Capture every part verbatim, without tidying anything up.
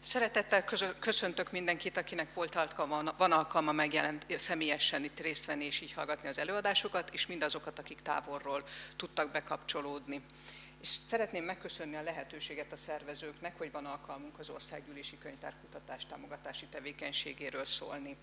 Szeretettel köszöntök mindenkit, akinek volt alkalma, van alkalma megjelent személyesen itt részt venni és így hallgatni az előadásokat, és mindazokat, akik távolról tudtak bekapcsolódni. És szeretném megköszönni a lehetőséget a szervezőknek, hogy van alkalmunk az Országgyűlési Könyvtár kutatás támogatási tevékenységéről szólni.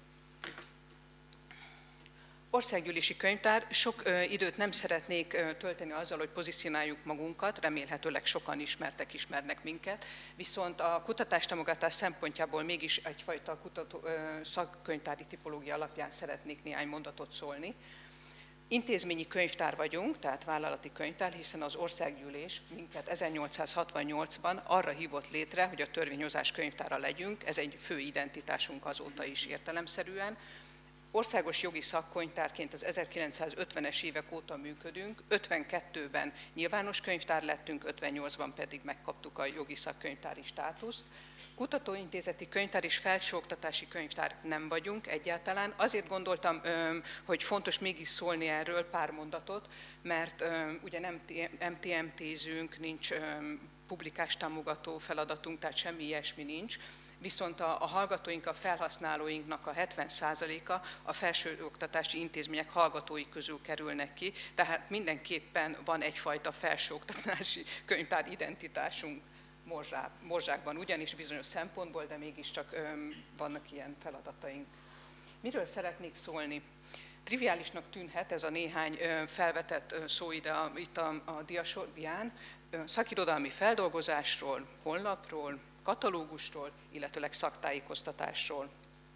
Országgyűlési Könyvtár, sok ö, időt nem szeretnék ö, tölteni azzal, hogy pozícionáljuk magunkat, remélhetőleg sokan ismertek, ismernek minket, viszont a kutatástámogatás szempontjából mégis egyfajta kutató, ö, szakkönyvtári tipológia alapján szeretnék néhány mondatot szólni. Intézményi könyvtár vagyunk, tehát vállalati könyvtár, hiszen az Országgyűlés minket ezernyolcszázhatvannyolcban arra hívott létre, hogy a törvényhozás könyvtára legyünk, ez egy fő identitásunk azóta is értelemszerűen. Országos jogi szakkönyvtárként az ezerkilencszázötvenes évek óta működünk, ötvenkettőben nyilvános könyvtár lettünk, ötvennyolcban pedig megkaptuk a jogi szakkönyvtári státuszt. Kutatóintézeti könyvtár és felsőoktatási könyvtár nem vagyunk egyáltalán. Azért gondoltam, hogy fontos mégis szólni erről pár mondatot, mert ugye nem em té em té-zünk, nincs publikás támogató feladatunk, tehát semmi ilyesmi nincs. Viszont a, a hallgatóink, a felhasználóinknak a hetven százaléka a felsőoktatási intézmények hallgatói közül kerülnek ki, tehát mindenképpen van egyfajta felsőoktatási könyvtár identitásunk morzsá, morzsákban, ugyanis bizonyos szempontból, de mégiscsak öm, vannak ilyen feladataink. Miről szeretnék szólni? Triviálisnak tűnhet ez a néhány ö, felvetett ö, szó ide a, itt a, a dián, szakirodalmi feldolgozásról, honlapról, katalógusról, illetőleg szaktájékoztatásról.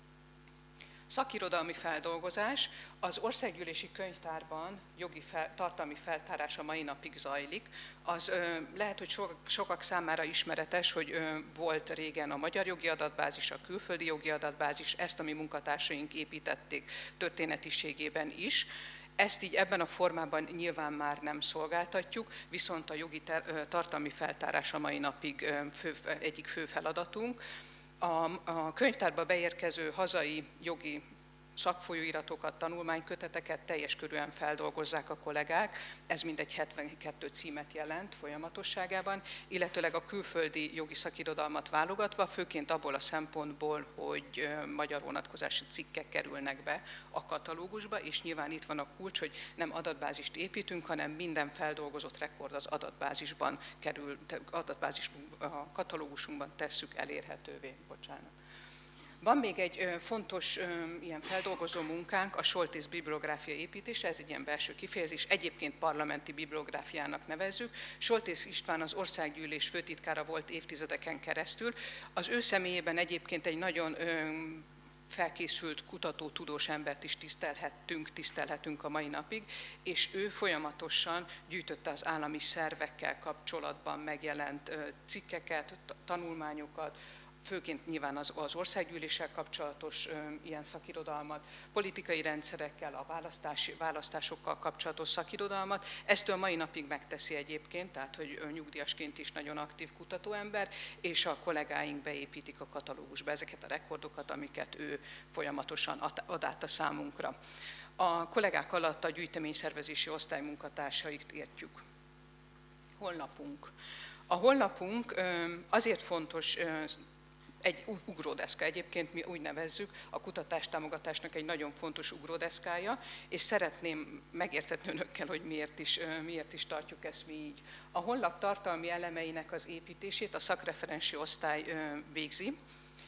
Szakirodalmi feldolgozás az Országgyűlési Könyvtárban jogi fel, tartalmi feltárás a mai napig zajlik. Az ö, lehet, hogy so, sokak számára ismeretes, hogy ö, volt régen a magyar jogi adatbázis, a külföldi jogi adatbázis, ezt a mi munkatársaink építették történetiségében is. Ezt így ebben a formában nyilván már nem szolgáltatjuk, viszont a jogi tartalmi feltárás a mai napig fő, egyik fő feladatunk. A, a könyvtárba beérkező hazai jogi szakfolyóiratokat, tanulmányköteteket teljes körűen feldolgozzák a kollégák, ez mindegy hetvenkettő címet jelent folyamatosságában, illetőleg a külföldi jogi szakirodalmat válogatva, főként abból a szempontból, hogy magyar vonatkozású cikkek kerülnek be a katalógusba, és nyilván itt van a kulcs, hogy nem adatbázist építünk, hanem minden feldolgozott rekord az adatbázisban kerül, adatbázis a katalógusunkban tesszük elérhetővé. Bocsánat. Van még egy fontos ilyen feldolgozó munkánk, a Soltész bibliográfia építése, ez egy ilyen belső kifejezés, egyébként parlamenti bibliográfiának nevezzük. Soltész István az Országgyűlés főtitkára volt évtizedeken keresztül. Az ő személyében egyébként egy nagyon felkészült kutató, tudós embert is tisztelhettünk, tisztelhetünk a mai napig, és ő folyamatosan gyűjtötte az állami szervekkel kapcsolatban megjelent cikkeket, tanulmányokat, főként nyilván az, az országgyűléssel kapcsolatos ö, ilyen szakirodalmat, politikai rendszerekkel, a választási, választásokkal kapcsolatos szakirodalmat. Ezt ő a mai napig megteszi egyébként, tehát hogy ő nyugdíjasként is nagyon aktív kutatóember, és a kollégáink beépítik a katalógusba ezeket a rekordokat, amiket ő folyamatosan ad, ad át a számunkra. A kollégák alatt a gyűjteményszervezési osztály munkatársait értjük. Honlapunk. A honlapunk ö, azért fontos, ö, egy ugródeszka, egyébként mi úgy nevezzük, a kutatástámogatásnak egy nagyon fontos ugródeszkája, és szeretném megértetni önökkel, hogy miért is, miért is tartjuk ezt mi így. A honlap tartalmi elemeinek az építését a szakreferensi osztály végzi.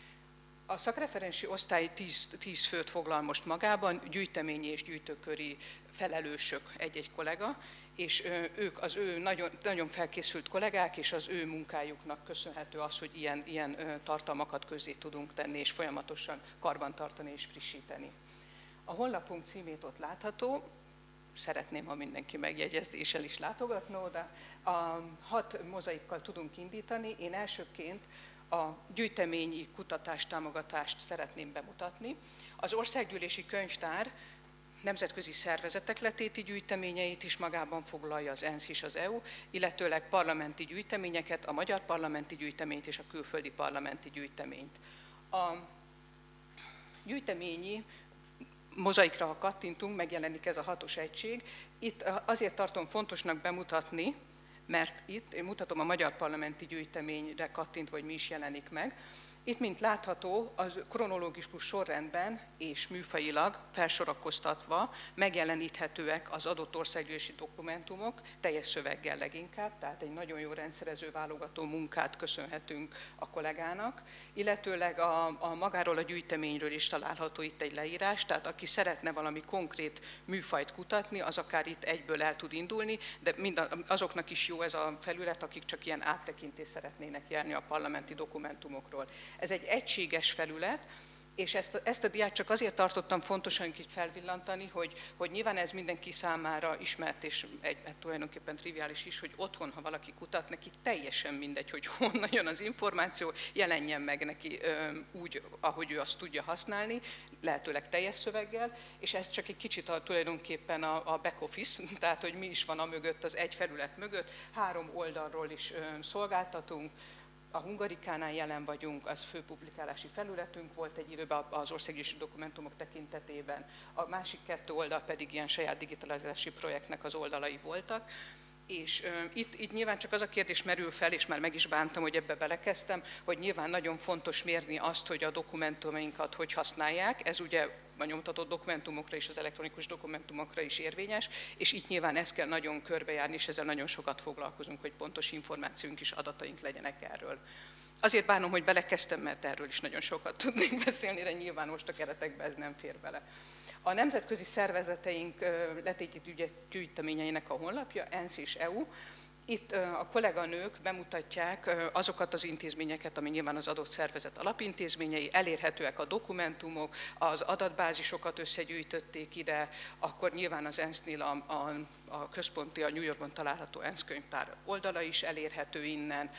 A szakreferensi osztály tíz főt foglal most magában, gyűjteményi és gyűjtőköri felelősök egy-egy kollega, és ők az ő nagyon, nagyon felkészült kollégák, és az ő munkájuknak köszönhető az, hogy ilyen, ilyen tartalmakat közzé tudunk tenni, és folyamatosan karbantartani és frissíteni. A honlapunk címét ott látható, szeretném, ha mindenki megjegyezni, és el is látogatnó, de a hat mozaikkal tudunk indítani. Én elsőként a gyűjteményi kutatástámogatást szeretném bemutatni. Az Országgyűlési Könyvtár nemzetközi szervezetek letéti gyűjteményeit is magában foglalja, az ENSZ és az é u, illetőleg parlamenti gyűjteményeket, a magyar parlamenti gyűjteményt és a külföldi parlamenti gyűjteményt. A gyűjteményi mozaikra, ha kattintunk, megjelenik ez a hatos egység. Itt azért tartom fontosnak bemutatni, mert itt én mutatom a magyar parlamenti gyűjteményre kattintva, hogy mi is jelenik meg. Itt, mint látható, az kronológikus sorrendben és műfajilag felsorakoztatva megjeleníthetőek az adott országgyűlési dokumentumok, teljes szöveggel leginkább, tehát egy nagyon jó rendszerező válogató munkát köszönhetünk a kollégának, illetőleg a, a magáról a gyűjteményről is található itt egy leírás, tehát aki szeretne valami konkrét műfajt kutatni, az akár itt egyből el tud indulni, de mind azoknak is jó ez a felület, akik csak ilyen áttekintést szeretnének járni a parlamenti dokumentumokról. Ez egy egységes felület, és ezt a, ezt a diát csak azért tartottam fontosan itt felvillantani, hogy, hogy nyilván ez mindenki számára ismert, és egy, hát tulajdonképpen triviális is, hogy otthon, ha valaki kutat, neki teljesen mindegy, hogy honnan jön az információ, jelenjen meg neki ö, úgy, ahogy ő azt tudja használni, lehetőleg teljes szöveggel, és ez csak egy kicsit a, tulajdonképpen a, a back office, tehát hogy mi is van a mögött, az egy felület mögött, három oldalról is ö, szolgáltatunk. A Hungarikánál jelen vagyunk, az fő publikálási felületünk volt egy időben az országgyűlési dokumentumok tekintetében, a másik kettő oldal pedig ilyen saját digitalizálási projektnek az oldalai voltak. És uh, itt, itt nyilván csak az a kérdés merül fel, és már meg is bántam, hogy ebbe belekezdtem, hogy nyilván nagyon fontos mérni azt, hogy a dokumentumainkat hogy használják. Ez ugye a nyomtatott dokumentumokra és az elektronikus dokumentumokra is érvényes, és itt nyilván ezt kell nagyon körbejárni, és ezzel nagyon sokat foglalkozunk, hogy pontos információink és adataink legyenek erről. Azért bánom, hogy belekezdtem, mert erről is nagyon sokat tudnék beszélni, de nyilván most a keretekbe ez nem fér bele. A nemzetközi szervezeteink letéti gyűjteményeinek a honlapja, ENSZ és é u. Itt a kolléganők bemutatják azokat az intézményeket, ami nyilván az adott szervezet alapintézményei, elérhetőek a dokumentumok, az adatbázisokat összegyűjtötték ide, akkor nyilván az ENSZ-nél a, a, a központi, a New Yorkban található ENSZ könyvtár oldala is elérhető innen,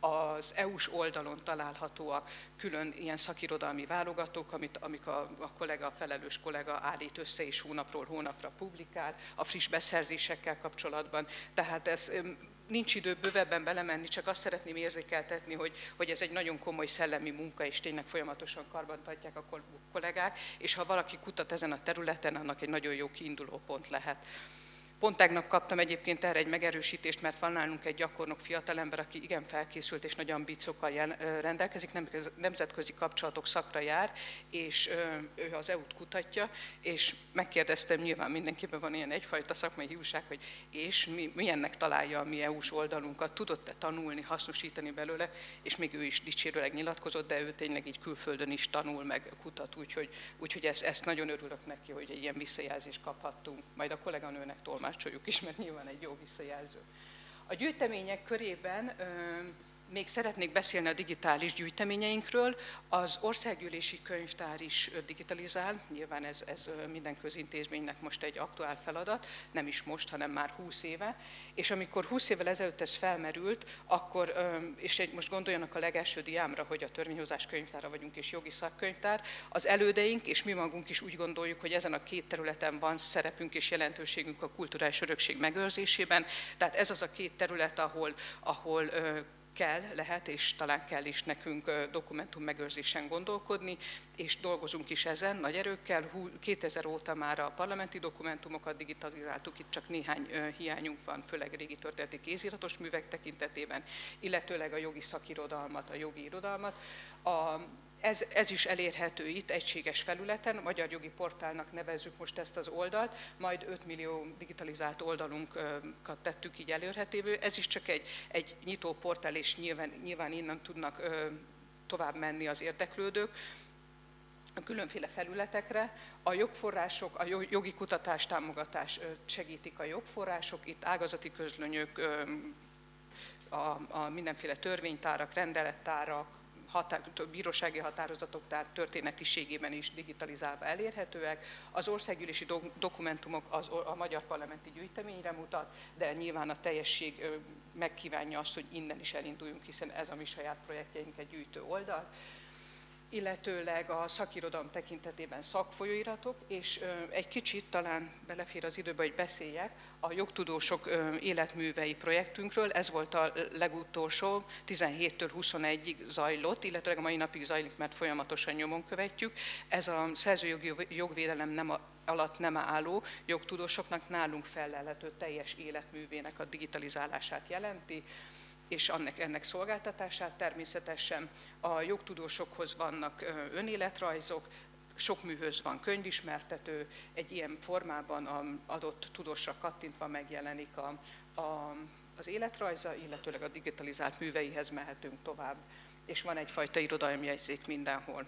az é u-s oldalon találhatóak külön ilyen szakirodalmi válogatók, amit, amik a, a kollega, a felelős kollega állít össze és hónapról hónapra publikál, a friss beszerzésekkel kapcsolatban. Tehát ez nincs idő bővebben belemenni, csak azt szeretném érzékeltetni, hogy, hogy ez egy nagyon komoly szellemi munka, és tényleg folyamatosan karbantartják a kollégák, és ha valaki kutat ezen a területen, annak egy nagyon jó kiinduló pont lehet. Pont tegnap kaptam egyébként erre egy megerősítést, mert van nálunk egy gyakornok fiatalember, aki igen felkészült és nagy ambíciókkal rendelkezik, nemzetközi kapcsolatok szakra jár, és ő az é u-t kutatja, és megkérdeztem, nyilván mindenkiben van ilyen egyfajta szakmai hiúság, hogy és mi, milyennek találja a mi é u-s oldalunkat, tudott-e tanulni, hasznosítani belőle, és még ő is dicsérőleg nyilatkozott, de ő tényleg így külföldön is tanul, meg kutat, úgyhogy, úgyhogy ezt, ezt nagyon örülök neki, hogy egy ilyen visszajelzést kaphattunk, majd a kolléganőnek tolmácsoljuk is, mert nyilván egy jó visszajelző. A gyűjtemények körében ö, még szeretnék beszélni a digitális gyűjteményeinkről. Az országgyűlési könyvtár is digitalizál, nyilván ez, ez minden közintézménynek most egy aktuál feladat, nem is most, hanem már húsz éve. És amikor húsz évvel ezelőtt ez felmerült, akkor, és most gondoljanak a legelső diámra, hogy a törvényhozás könyvtára vagyunk és jogi szakkönyvtár, az elődeink és mi magunk is úgy gondoljuk, hogy ezen a két területen van szerepünk és jelentőségünk a kulturális örökség megőrzésében. Tehát ez az a két terület, ahol, ahol kell, lehet, és talán kell is nekünk dokumentum megőrzésen gondolkodni, és dolgozunk is ezen nagy erőkkel. kétezer óta már a parlamenti dokumentumokat digitalizáltuk, itt csak néhány hiányunk van, főleg régi történeti kéziratos művek tekintetében, illetőleg a jogi szakirodalmat, a jogi irodalmat. A Ez, ez is elérhető itt egységes felületen, Magyar Jogi Portálnak nevezzük most ezt az oldalt, majd öt millió digitalizált oldalunkat tettük így elérhetővé. Ez is csak egy, egy nyitó portál, és nyilván, nyilván innen tudnak ö, tovább menni az érdeklődők a különféle felületekre. A jogforrások, a jogi kutatás támogatás segítik a jogforrások, itt ágazati közlönyök, ö, a, a mindenféle törvénytárak, rendelettárak, Határ, bírósági határozatok, tehát történetiségében is digitalizálva elérhetőek. Az országgyűlési do, dokumentumok az, a magyar parlamenti gyűjteményre mutat, de nyilván a teljesség megkívánja azt, hogy innen is elinduljunk, hiszen ez a mi saját projektjeinket gyűjtő oldal. Illetőleg a szakirodalom tekintetében szakfolyóiratok, és egy kicsit talán belefér az időbe, hogy beszéljek a jogtudósok életművei projektünkről. Ez volt a legutolsó, tizenhéttől huszonegyig zajlott, illetve a mai napig zajlik, mert folyamatosan nyomon követjük. Ez a szerzőjogi jogvédelem nem a, alatt nem álló jogtudósoknak nálunk fellelhető teljes életművének a digitalizálását jelenti. és ennek, ennek szolgáltatását. Természetesen a jogtudósokhoz vannak önéletrajzok, sok műhöz van könyvismertető, egy ilyen formában az adott tudósra kattintva megjelenik a, a, az életrajza, illetőleg a digitalizált műveihez mehetünk tovább, és van egyfajta irodalomjegyzék mindenhol.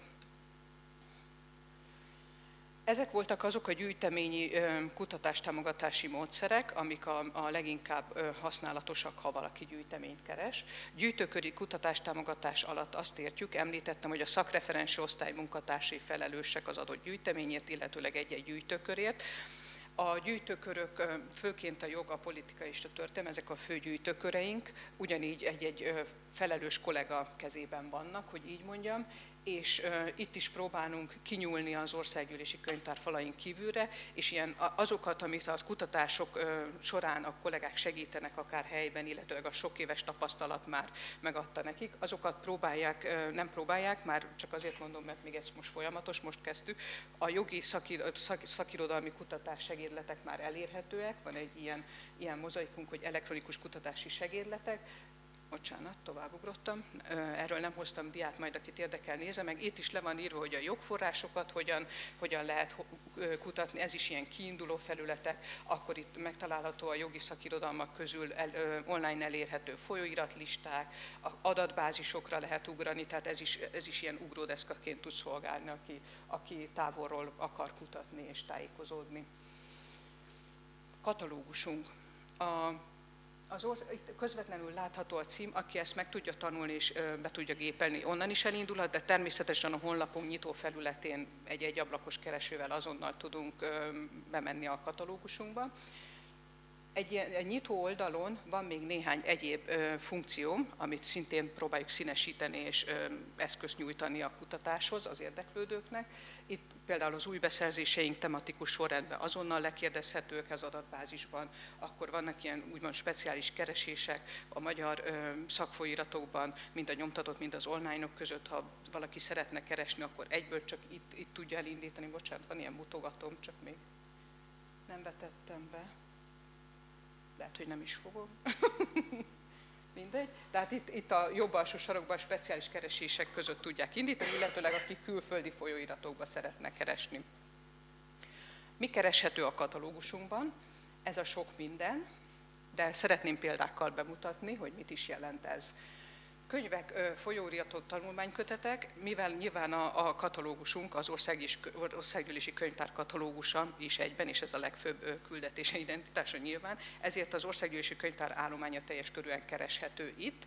Ezek voltak azok a gyűjteményi kutatástámogatási módszerek, amik a, a leginkább használatosak, ha valaki gyűjteményt keres. Gyűjtőköri kutatástámogatás alatt azt értjük, említettem, hogy a szakreferensi osztály munkatársai felelősek az adott gyűjteményért, illetőleg egy-egy gyűjtőkörért. A gyűjtőkörök, főként a jog, a politika és a történelem, ezek a fő gyűjtőköreink, ugyanígy egy-egy felelős kollega kezében vannak, hogy így mondjam, és uh, itt is próbálunk kinyúlni az országgyűlési könyvtár falain kívülre, és ilyen azokat, amit a kutatások uh, során a kollégák segítenek akár helyben, illetőleg a sok éves tapasztalat már megadta nekik, azokat próbálják, uh, nem próbálják, már csak azért mondom, mert még ez most folyamatos, most kezdtük, a jogi szakir, szak, szakirodalmi kutatás segédletek már elérhetőek, van egy ilyen, ilyen mozaikunk, hogy elektronikus kutatási segédletek. Bocsánat, továbbugrottam. Erről nem hoztam diát, majd akit érdekel, nézze meg. Itt is le van írva, hogy a jogforrásokat hogyan, hogyan lehet kutatni, ez is ilyen kiinduló felületek. Akkor itt megtalálható a jogi szakirodalmak közül el, online elérhető folyóiratlisták, adatbázisokra lehet ugrani, tehát ez is, ez is ilyen ugródeszkaként tud szolgálni, aki, aki távolról akar kutatni és tájékozódni. Katalógusunk. A, Az or, itt közvetlenül látható a cím, aki ezt meg tudja tanulni és be tudja gépelni, onnan is elindulhat, de természetesen a honlapunk nyitó felületén egy-egy ablakos keresővel azonnal tudunk bemenni a katalógusunkba. Egy, ilyen, egy nyitó oldalon van még néhány egyéb ö, funkció, amit szintén próbáljuk színesíteni és ö, eszközt nyújtani a kutatáshoz, az érdeklődőknek. Itt például az új beszerzéseink tematikus sorrendben azonnal lekérdezhetők az adatbázisban, akkor vannak ilyen úgymond speciális keresések a magyar ö, szakfolyóiratokban, mind a nyomtatott, mind az online-ok között, ha valaki szeretne keresni, akkor egyből csak itt, itt tudja elindítani. Bocsánat, van ilyen mutogatom, csak még nem vetettem be. Lehet, hogy nem is fogom. Mindegy. Tehát itt, itt a jobb alsó sarokban speciális keresések között tudják indítani, illetőleg akik külföldi folyóiratokba szeretnek keresni. Mi kereshető a katalógusunkban? Ez a sok minden, de szeretném példákkal bemutatni, hogy mit is jelent ez. Könyvek, folyóiratok, tanulmánykötetek, mivel nyilván a, a katalógusunk, az országgyűlési könyvtár katalógusa is egyben, és ez a legfőbb küldetése, identitása nyilván, ezért az országgyűlési könyvtár állománya teljes körűen kereshető itt,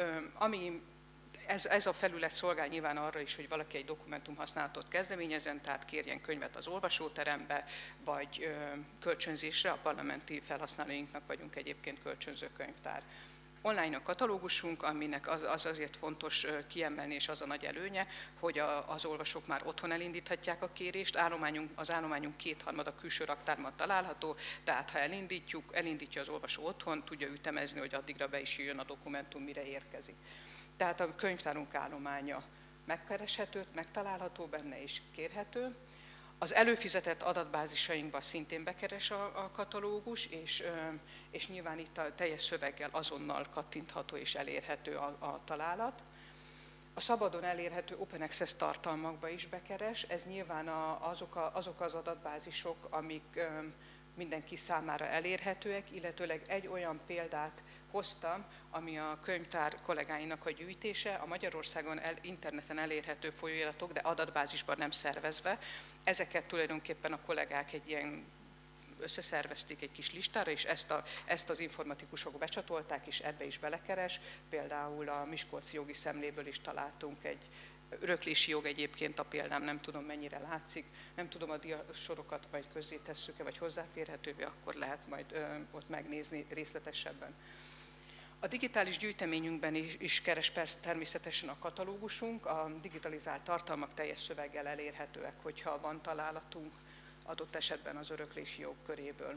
ami ez, ez a felület szolgál nyilván arra is, hogy valaki egy dokumentumhasználatot kezdeményezzen, tehát kérjen könyvet az olvasóterembe, vagy kölcsönzésre, a parlamenti felhasználóinknak vagyunk egyébként kölcsönző könyvtár. Online a katalógusunk, aminek az, az azért fontos kiemelni, és az a nagy előnye, hogy a, az olvasók már otthon elindíthatják a kérést. Állományunk, az állományunk kétharmada külső raktárban található, tehát ha elindítjuk, elindítja az olvasó otthon, tudja ütemezni, hogy addigra be is jöjjön a dokumentum, mire érkezik. Tehát a könyvtárunk állománya megkereshető, megtalálható benne és kérhető. Az előfizetett adatbázisainkba szintén bekeres a, a katalógus, és, és nyilván itt a teljes szöveggel azonnal kattintható és elérhető a, a találat. A szabadon elérhető Open Access tartalmakba is bekeres, ez nyilván a, azok, a, azok az adatbázisok, amik mindenki számára elérhetőek, illetőleg egy olyan példát hoztam, ami a könyvtár kollégáinak a gyűjtése, a Magyarországon el, interneten elérhető folyóiratok, de adatbázisban nem szervezve. Ezeket tulajdonképpen a kollégák egy ilyen összeszervezték egy kis listára, és ezt, a, ezt az informatikusok becsatolták, és ebbe is belekeres. Például a Miskolci jogi szemléből is találtunk egy öröklési jog egyébként a példám, nem tudom mennyire látszik, nem tudom a diasorokat majd közzé tesszük-e, vagy hozzáférhetővé, akkor lehet majd ö, ott megnézni részletesebben. A digitális gyűjteményünkben is, is keres persze természetesen a katalógusunk, a digitalizált tartalmak teljes szöveggel elérhetőek, hogyha van találatunk adott esetben az öröklési jog köréből.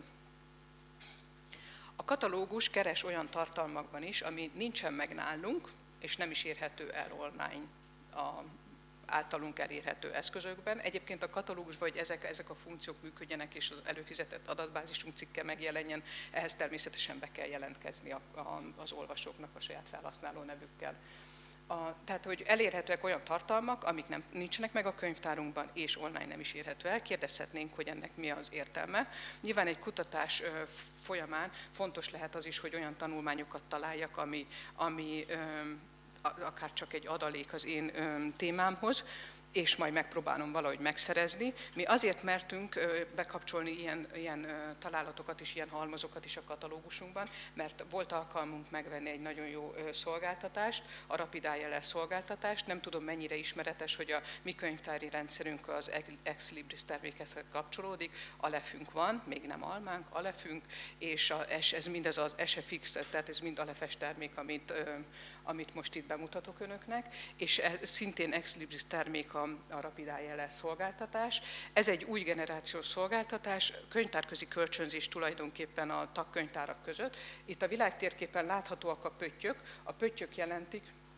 A katalógus keres olyan tartalmakban is, ami nincsen meg nálunk, és nem is érhető el online a általunk elérhető eszközökben. Egyébként a katalógusban, hogy ezek, ezek a funkciók működjenek és az előfizetett adatbázisunk cikke megjelenjen, ehhez természetesen be kell jelentkezni a, a, az olvasóknak a saját felhasználó nevükkel. A, tehát, hogy elérhetőek olyan tartalmak, amik nem, nincsenek meg a könyvtárunkban, és online nem is érhető el, kérdezhetnénk, hogy ennek mi az értelme. Nyilván egy kutatás ö, folyamán fontos lehet az is, hogy olyan tanulmányokat találjak, ami, ami ö, akár csak egy adalék az én ö, témámhoz, és majd megpróbálom valahogy megszerezni. Mi azért mertünk bekapcsolni ilyen, ilyen találatokat és ilyen halmazokat is a katalógusunkban, mert volt alkalmunk megvenni egy nagyon jó szolgáltatást, a Rapid I L S szolgáltatást. Nem tudom, mennyire ismeretes, hogy a mi könyvtári rendszerünk az Ex Libris termékhez kapcsolódik. Alefünk van, még nem almánk, alefünk, és a, ez mindez az es F X, tehát ez mind alefes termék, amit, amit most itt bemutatok önöknek, és szintén Ex Libris termék a a Rapid I L S szolgáltatás. Ez egy új generációs szolgáltatás, könyvtárközi kölcsönzés tulajdonképpen a tagkönyvtárak között. Itt a világtérképen láthatóak a pöttyök. A pöttyök jelentik,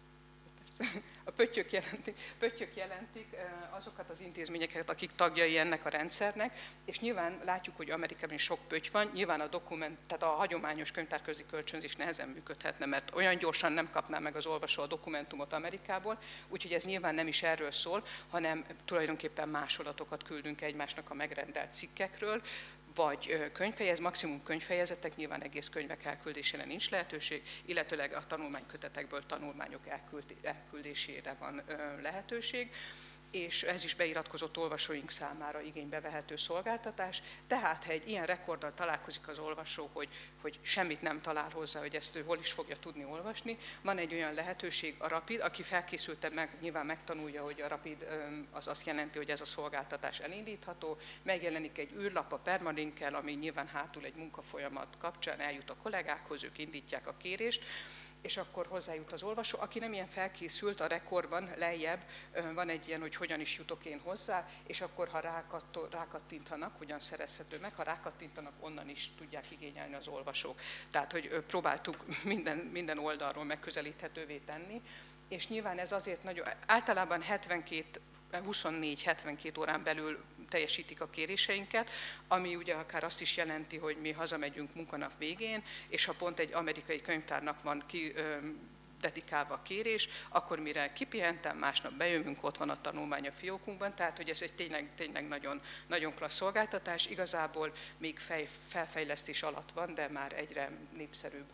a pöttyök jelentik, pöttyök jelentik azokat az intézményeket, akik tagjai ennek a rendszernek, és nyilván látjuk, hogy Amerikában is sok pötty van, nyilván a dokument, tehát a hagyományos könyvtárközi kölcsönzés nehezen működhetne, mert olyan gyorsan nem kapná meg az olvasó a dokumentumot Amerikából, úgyhogy ez nyilván nem is erről szól, hanem tulajdonképpen másolatokat küldünk egymásnak a megrendelt cikkekről, vagy könyvfejez, maximum könyvfejezetek, nyilván egész könyvek elküldésére nincs lehetőség, illetőleg a tanulmánykötetekből tanulmányok elküldésére van lehetőség, és ez is beiratkozott olvasóink számára igénybe vehető szolgáltatás. Tehát, ha egy ilyen rekorddal találkozik az olvasó, hogy, hogy semmit nem talál hozzá, hogy ezt ő hol is fogja tudni olvasni, van egy olyan lehetőség, a Rapid, aki felkészülten meg, nyilván megtanulja, hogy a Rapid az azt jelenti, hogy ez a szolgáltatás elindítható, megjelenik egy űrlap a permalinkkel, ami nyilván hátul egy munkafolyamat kapcsán eljut a kollégákhoz, ők indítják a kérést, és akkor hozzájut az olvasó. Aki nem ilyen felkészült, a rekordban lejjebb van egy ilyen, hogy hogyan is jutok én hozzá, és akkor ha rákattintanak, hogyan szerezhető meg, ha rákattintanak, onnan is tudják igényelni az olvasók. Tehát, hogy próbáltuk minden, minden oldalról megközelíthetővé tenni, és nyilván ez azért nagyon, általában hetvenkét, huszonnégy hetvenkét órán belül teljesítik a kéréseinket, ami ugye akár azt is jelenti, hogy mi hazamegyünk munkanap végén, és ha pont egy amerikai könyvtárnak van ki ö, dedikálva a kérés, akkor mire kipihentem, másnap bejövünk, ott van a tanulmány a fiókunkban, tehát hogy ez egy tényleg, tényleg nagyon, nagyon klassz szolgáltatás, igazából még fej, felfejlesztés alatt van, de már egyre népszerűbb.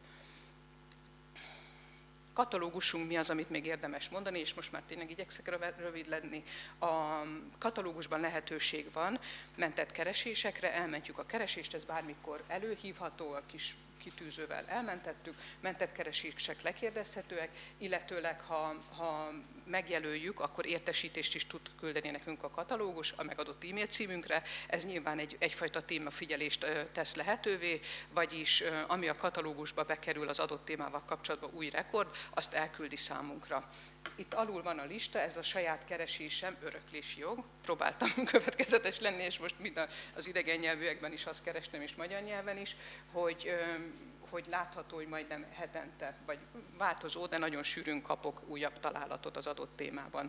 Katalógusunk mi az, amit még érdemes mondani, és most már tényleg igyekszek rövid lenni. A katalógusban lehetőség van mentett keresésekre, elmentjük a keresést, ez bármikor előhívható, a kis kitűzővel elmentettük, mentett keresések lekérdezhetőek, illetőleg ha, ha megjelöljük, akkor értesítést is tud küldeni nekünk a katalógus a megadott e-mail címünkre. Ez nyilván egy, egyfajta témafigyelést tesz lehetővé, vagyis ami a katalógusba bekerül az adott témával kapcsolatban új rekord, azt elküldi számunkra. Itt alul van a lista, ez a saját keresésem, öröklési jog. Próbáltam következetes lenni, és most mind az idegen nyelvűekben is azt kerestem, és magyar nyelven is, hogy, hogy látható, hogy majdnem hetente, vagy változó, de nagyon sűrűn kapok újabb találatot az adott témában.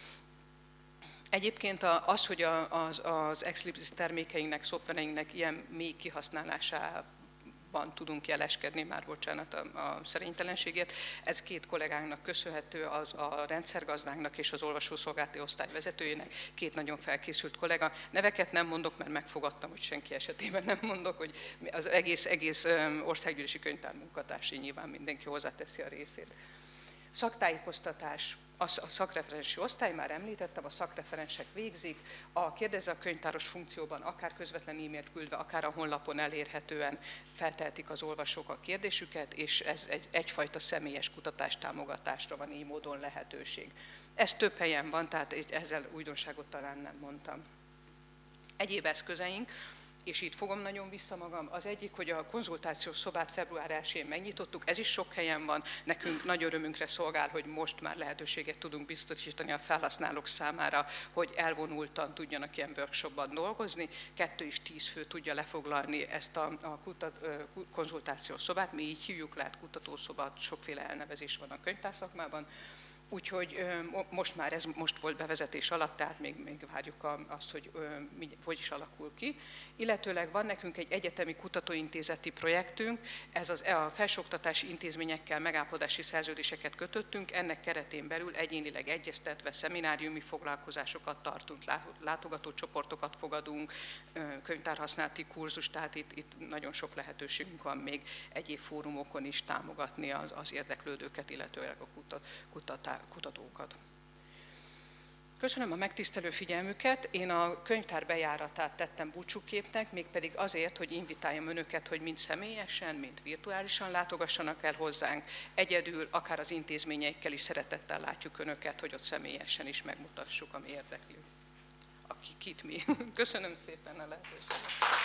Egyébként az, hogy az, az Ex Libris termékeinknek, szoftvereinknek ilyen mély kihasználásában tudunk jeleskedni, már bocsánat a, a szerénytelenségért. Ez két kollégánknak köszönhető, az, a rendszergazdánknak és az olvasószolgálati osztály vezetőjének, két nagyon felkészült kollega. Neveket nem mondok, mert megfogadtam, hogy senki esetében nem mondok, hogy az egész, egész országgyűlési könyvtár munkatársai, nyilván mindenki hozzáteszi a részét. Szaktájékoztatás. A szakreferensi osztály, már említettem, a szakreferensek végzik, a kérdezze a könyvtáros funkcióban akár közvetlen e-mailt küldve, akár a honlapon elérhetően feltehetik az olvasók a kérdésüket, és ez egy, egyfajta személyes kutatástámogatásra van így módon lehetőség. Ez több helyen van, tehát ezzel újdonságot talán nem mondtam. Egyéb eszközeink, és itt fogom nagyon vissza magam. Az egyik, hogy a konzultációs szobát február elsején megnyitottuk, ez is sok helyen van, nekünk nagy örömünkre szolgál, hogy most már lehetőséget tudunk biztosítani a felhasználók számára, hogy elvonultan tudjanak ilyen workshopban dolgozni. Kettő és tíz fő tudja lefoglalni ezt a, a kutat, konzultációs szobát, mi így hívjuk, lehet kutatószoba, sokféle elnevezés van a könyvtárszakmában. Úgyhogy most már ez most volt bevezetés alatt, tehát még, még várjuk azt, hogy hogy is alakul ki. Illetőleg van nekünk egy egyetemi kutatóintézeti projektünk, ez az, a felsőoktatási intézményekkel megállapodási szerződéseket kötöttünk, ennek keretén belül egyénileg egyeztetve szemináriumi foglalkozásokat tartunk, látogatócsoportokat fogadunk, könyvtárhasználati kurzus, tehát itt, itt nagyon sok lehetőségünk van még egyéb fórumokon is támogatni az, az érdeklődőket, illetőleg a kutat, kutatá, kutatókat. Köszönöm a megtisztelő figyelmüket. Én a könyvtár bejáratát tettem búcsúképnek, mégpedig azért, hogy invitáljam önöket, hogy mind személyesen, mind virtuálisan látogassanak el hozzánk. Egyedül, akár az intézményeikkel is szeretettel látjuk önöket, hogy ott személyesen is megmutassuk, ami érdekli. Aki kit mi. Köszönöm szépen a lehetőséget.